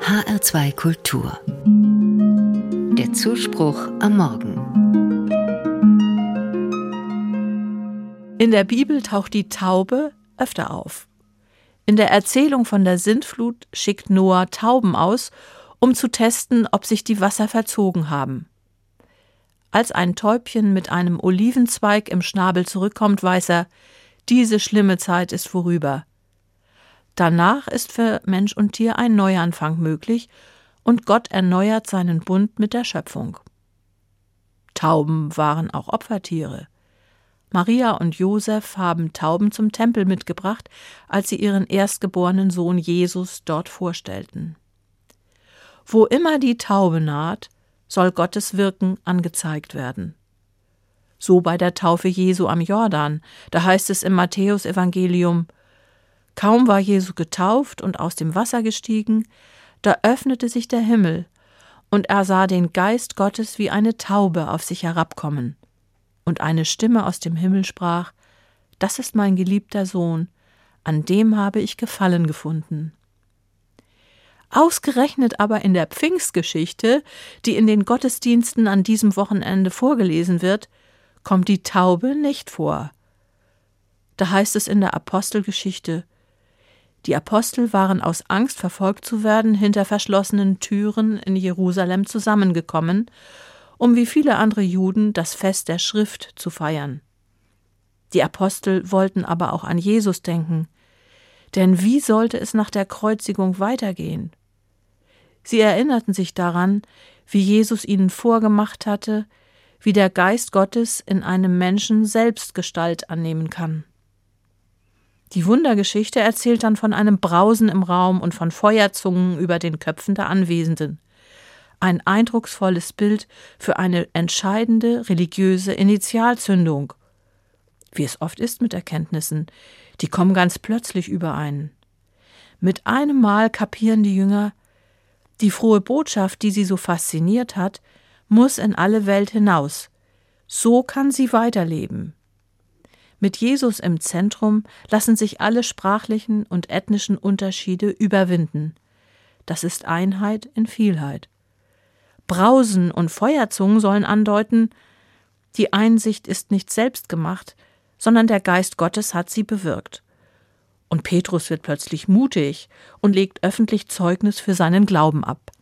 HR2 Kultur. Der Zuspruch am Morgen. In der Bibel taucht die Taube öfter auf. In der Erzählung von der Sintflut schickt Noah Tauben aus, um zu testen, ob sich die Wasser verzogen haben. Als ein Täubchen mit einem Olivenzweig im Schnabel zurückkommt, weiß er, diese schlimme Zeit ist vorüber. Danach ist für Mensch und Tier ein Neuanfang möglich und Gott erneuert seinen Bund mit der Schöpfung. Tauben waren auch Opfertiere. Maria und Josef haben Tauben zum Tempel mitgebracht, als sie ihren erstgeborenen Sohn Jesus dort vorstellten. Wo immer die Taube naht, soll Gottes Wirken angezeigt werden. So bei der Taufe Jesu am Jordan, da heißt es im Matthäusevangelium: Kaum war Jesu getauft und aus dem Wasser gestiegen, da öffnete sich der Himmel, und er sah den Geist Gottes wie eine Taube auf sich herabkommen. Und eine Stimme aus dem Himmel sprach: Das ist mein geliebter Sohn, an dem habe ich Gefallen gefunden. Ausgerechnet aber in der Pfingstgeschichte, die in den Gottesdiensten an diesem Wochenende vorgelesen wird, kommt die Taube nicht vor. Da heißt es in der Apostelgeschichte: Die Apostel waren aus Angst, verfolgt zu werden, hinter verschlossenen Türen in Jerusalem zusammengekommen, um wie viele andere Juden das Fest der Schrift zu feiern. Die Apostel wollten aber auch an Jesus denken, denn wie sollte es nach der Kreuzigung weitergehen? Sie erinnerten sich daran, wie Jesus ihnen vorgemacht hatte, wie der Geist Gottes in einem Menschen selbst Gestalt annehmen kann. Die Wundergeschichte erzählt dann von einem Brausen im Raum und von Feuerzungen über den Köpfen der Anwesenden. Ein eindrucksvolles Bild für eine entscheidende religiöse Initialzündung. Wie es oft ist mit Erkenntnissen, die kommen ganz plötzlich über einen. Mit einem Mal kapieren die Jünger, die frohe Botschaft, die sie so fasziniert hat, muss in alle Welt hinaus. So kann sie weiterleben. Mit Jesus im Zentrum lassen sich alle sprachlichen und ethnischen Unterschiede überwinden. Das ist Einheit in Vielheit. Brausen und Feuerzungen sollen andeuten, die Einsicht ist nicht selbst gemacht, sondern der Geist Gottes hat sie bewirkt. Und Petrus wird plötzlich mutig und legt öffentlich Zeugnis für seinen Glauben ab.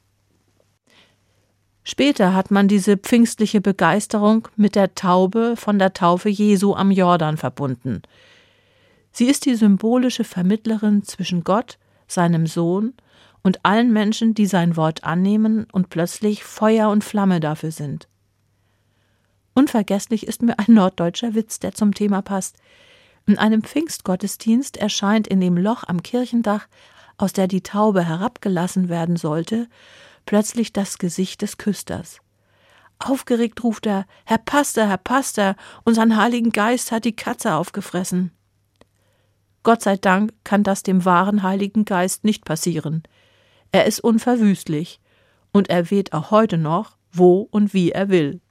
Später hat man diese pfingstliche Begeisterung mit der Taube von der Taufe Jesu am Jordan verbunden. Sie ist die symbolische Vermittlerin zwischen Gott, seinem Sohn und allen Menschen, die sein Wort annehmen und plötzlich Feuer und Flamme dafür sind. Unvergesslich ist mir ein norddeutscher Witz, der zum Thema passt. In einem Pfingstgottesdienst erscheint in dem Loch am Kirchendach, aus der die Taube herabgelassen werden sollte, plötzlich das Gesicht des Küsters. Aufgeregt ruft er: Herr Pastor, unseren Heiligen Geist hat die Katze aufgefressen. Gott sei Dank kann das dem wahren Heiligen Geist nicht passieren. Er ist unverwüstlich und er weht auch heute noch, wo und wie er will.